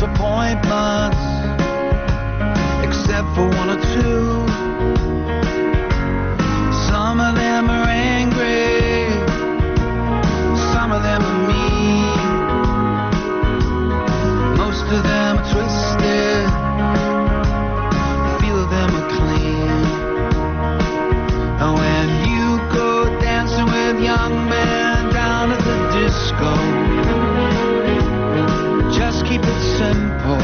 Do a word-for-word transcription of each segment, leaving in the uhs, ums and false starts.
disappointments, except for one or two. Some of them are angry, some of them are mean, most of them are twisted, a few of them are clean. And when you go dancing with young men down at the disco, just keep it simple.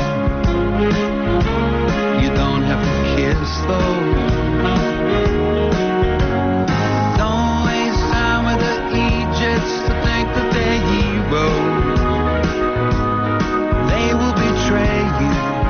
You don't have to kiss though. Don't waste time with the Egypts to think that they're heroes. They will betray you.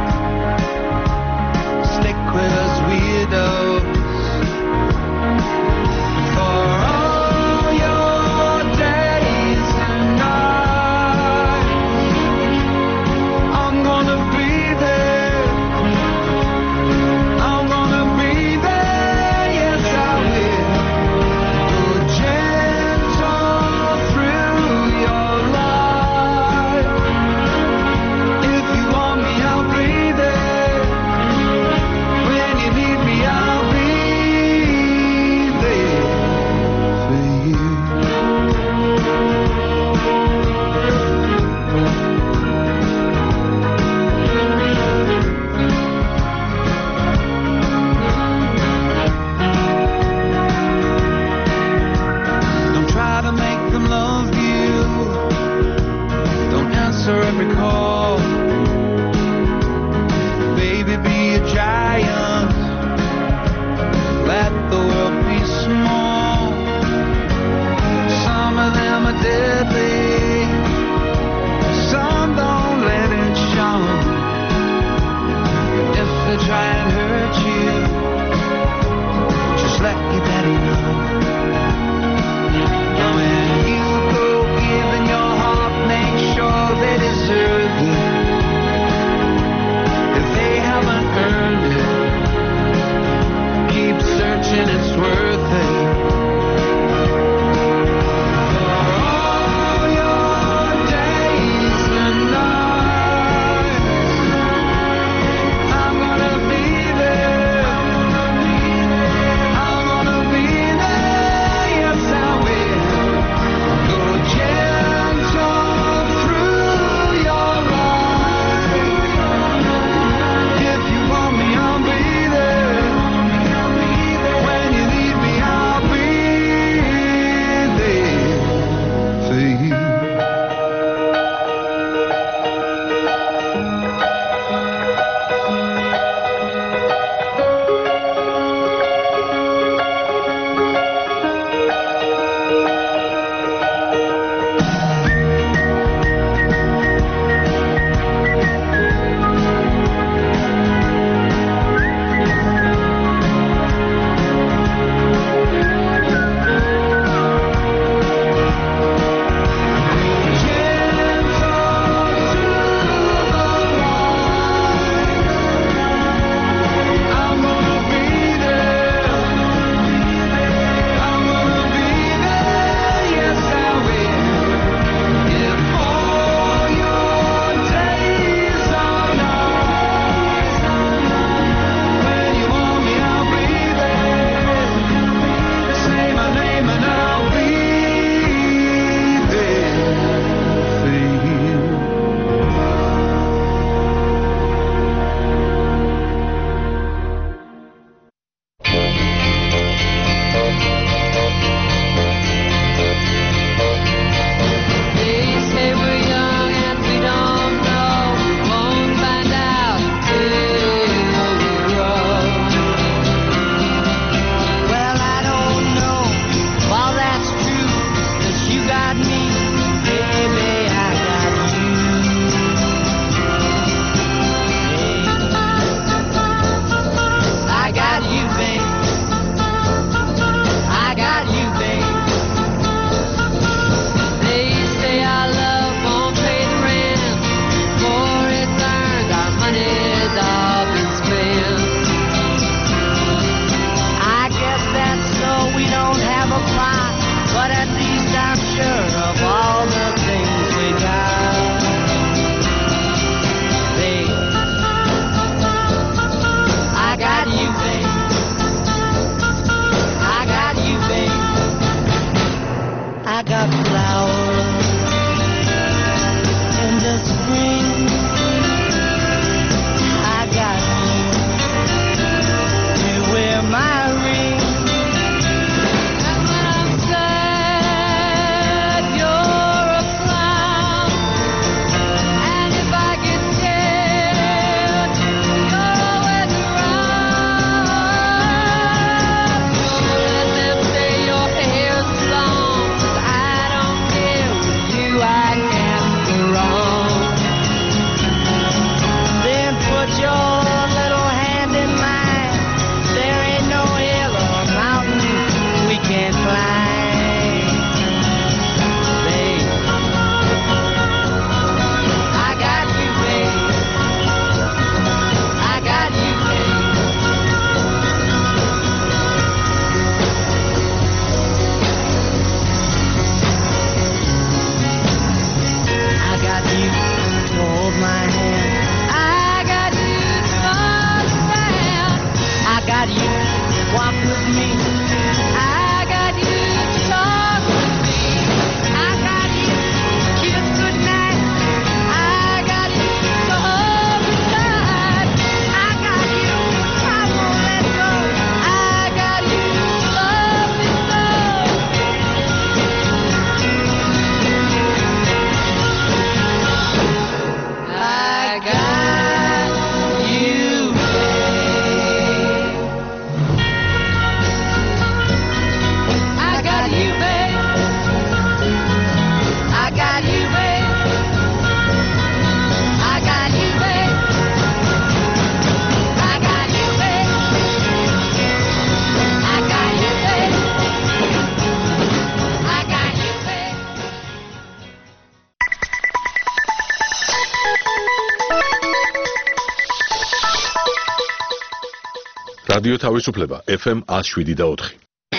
რადიო თავისუფლება ეფ ემ one oh seven და four.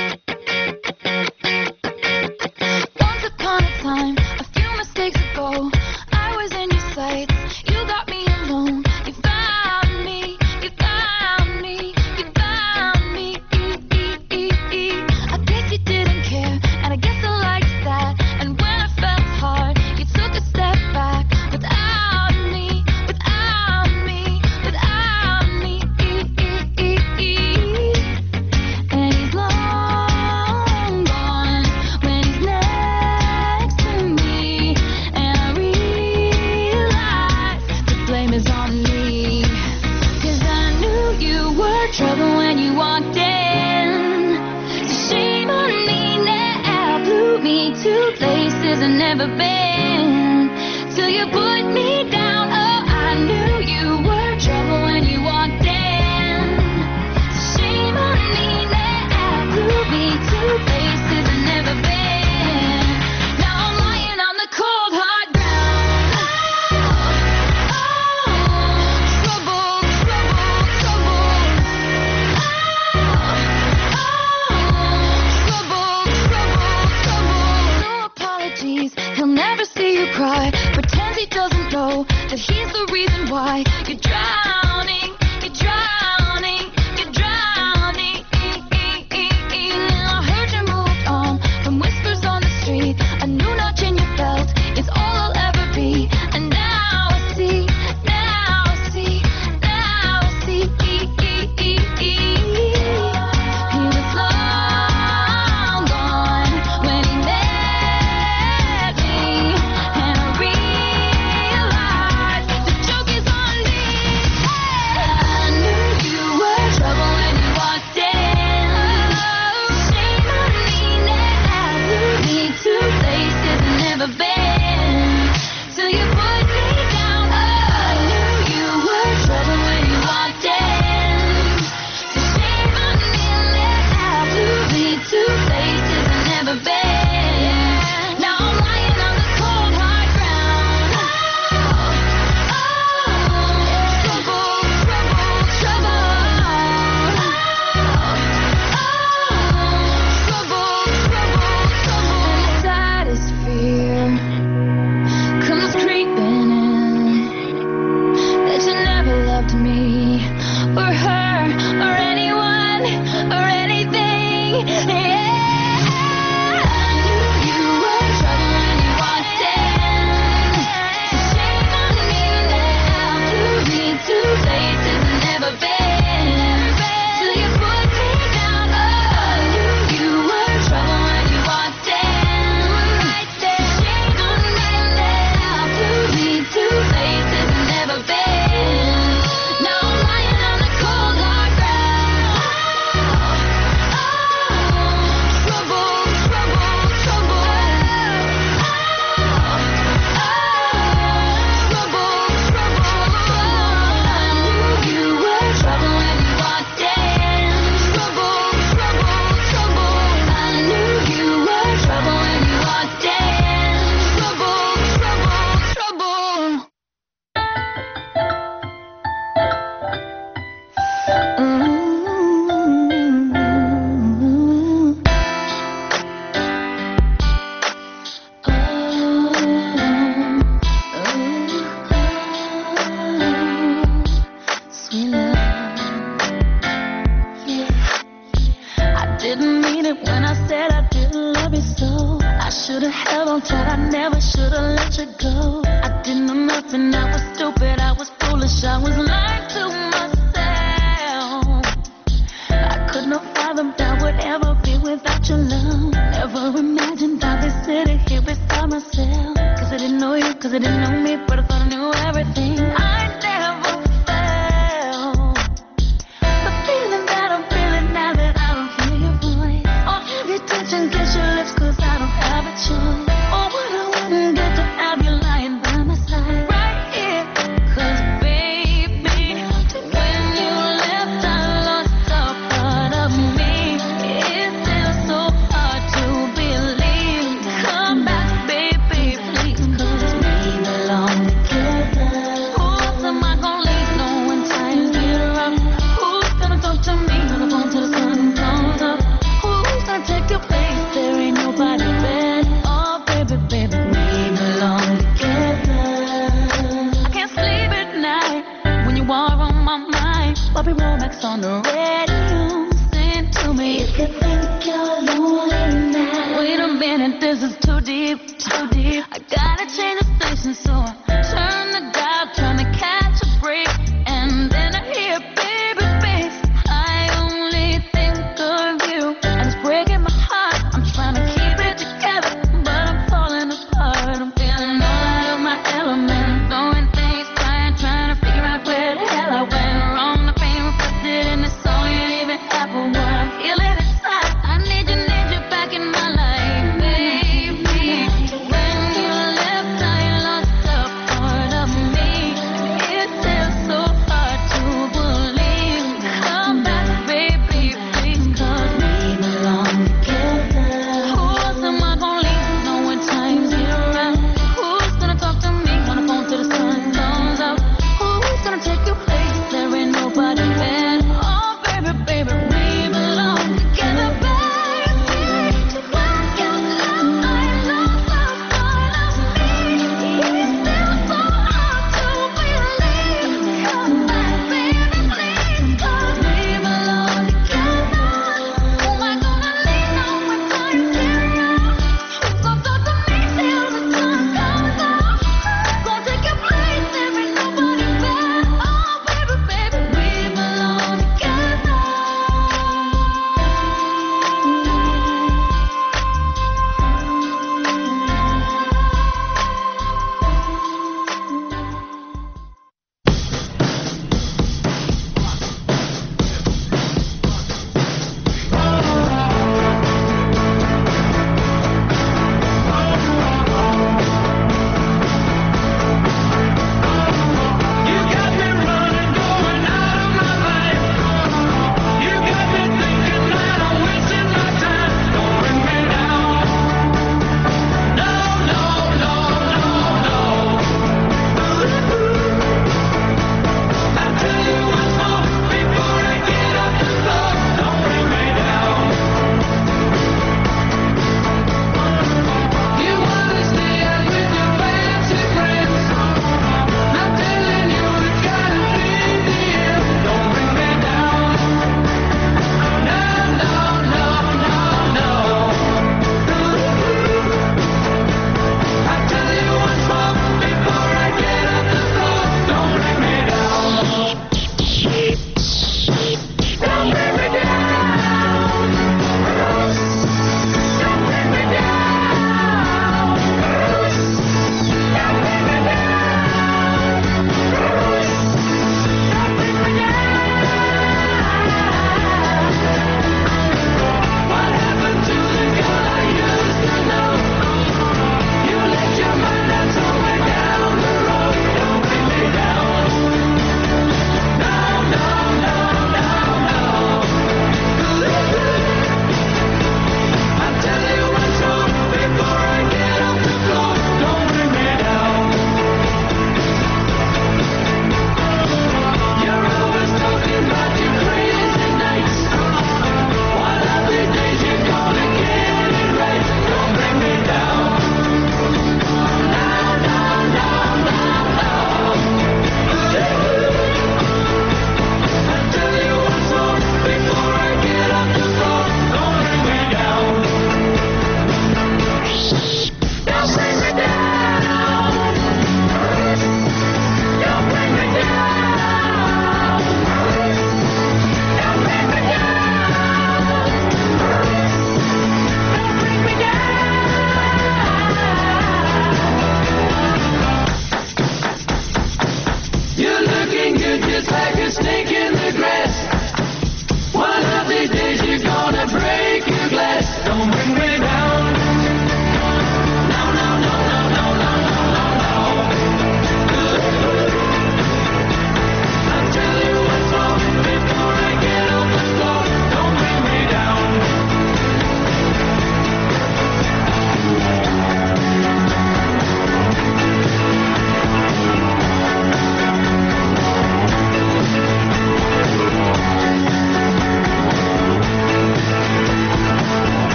Once upon a time, a few mistakes ago, I was in your sights. You got me alone. You found me. You found me. You found me. I guess you didn't care, and I guess I liked that. And when I felt hard, you took a step back. Without me, without me, without me. And he's long gone when he's next to me. And I realize the blame is on me. 'Cause I knew you were trouble when you walked in. So shame on me now, blew me to places I've never been. Till you put me down, oh, I knew you were trouble when you walked in. So shame on me now, blew me to places I've never been. Now I'm lying on the cold hard ground. Oh, trouble, trouble, trouble. Oh, trouble, trouble, trouble. No apologies, he'll never see you cry. Pretends he doesn't know that he's the reason why you're drowning, you're drowning, you're drowning. I heard you moved on from whispers on the street. A new notch in your belt is all I'll ever be. And now I see, now I see, now I see. He was long gone when he met me. And I realized the joke is on me. I knew you were trouble when you walked in. Shame on me now, blew me to places I've never been. Till you put me down, oh, I knew you were trouble when you walked in. So shame on me now, blew me to places I've never been. Now I'm lying on the cold hard ground. Oh, trouble, trouble, trouble. Trouble, trouble, trouble. And the saddest fear comes creeping in, that you never loved me or her or anyone or anything. Yeah, I knew you were trouble when you walked in. So shame on me now, blew me to places I've never been. Till you put me down, oh, I knew you were trouble when you walked in. Right there, shame on me now, blew me to places I've never been. Now I'm lying on the cold hard ground. Trouble, trouble, trouble. Trouble, trouble. I knew you were trouble when you walked in. Trouble, trouble, trouble. I knew you were trouble when you walked in. Trouble, trouble, trouble. Sweet love, yeah. I didn't mean it when I said I didn't love you so. I should've held on tight, I never should've let you go. I didn't know nothing, I was stupid, I was foolish, I was lying to myself. I could not fathom that would ever be without your love. Never imagined I'd be sitting here beside myself. 'Cause I didn't know you, 'cause I didn't know me, but I thought I knew everything. I never felt the feeling that I'm feeling now that I don't hear your voice. Or have your touch and kiss your lips, 'cause I don't have a choice. Oh, what I wanna my mind. Bobby Womack's on the radio. Sing to me. If you think you're lonely now. Wait a minute, this is too deep, too deep. I gotta change the station, so I turn the dial, trying to catch a break. And then I hear baby bass. I only think of you, and it's breaking my heart. I'm trying to keep it together, but I'm falling apart. I'm feeling all out of my element, throwing things, trying, trying to figure out where the hell I went wrong. The pain reflected in the song ain't even half of what I'm feeling inside. I need you, need you back in my life, baby. When you left, I lost up.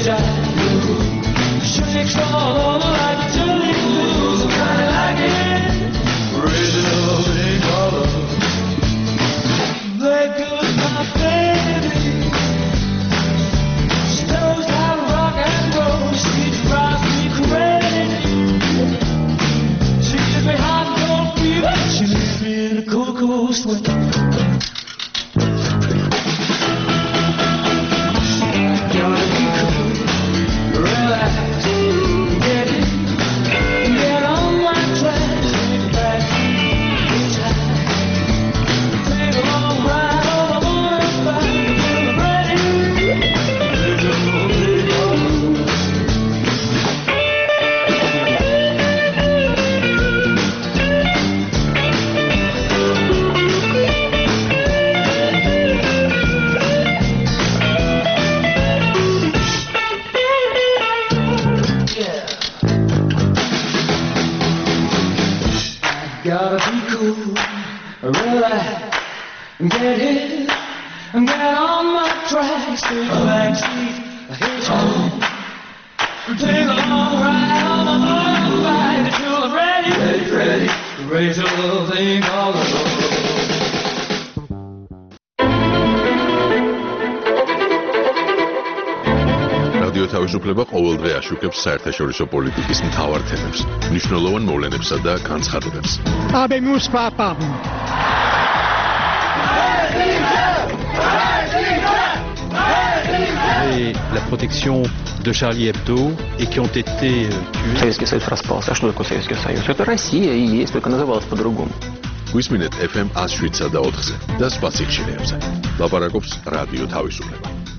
Gotta be cool, relax, get hit, get on my tracks, take a backseat, hitch home, take a long ride on my motorbike until I'm ready, ready, ready, raise a little thing called a road. რადიო თავისუფლება ყოველდღე აშუქებს საერთაშორისო პოლიტიკის მთავარ თემებს, მნიშვნელოვან მოვლენებსა და განცხადებებს. Habemus papam. Et la protection de Charlie Hebdo et qui ont été tués. Советский Союз распался. А что такое Советский Союз? Это Россия и есть, только называлась по-другому. გვისმინეთ ეფ ემ one oh seven და ოთხზე და სხვა სიხშირეებზე. ლაპარაკობს რადიო თავისუფლება.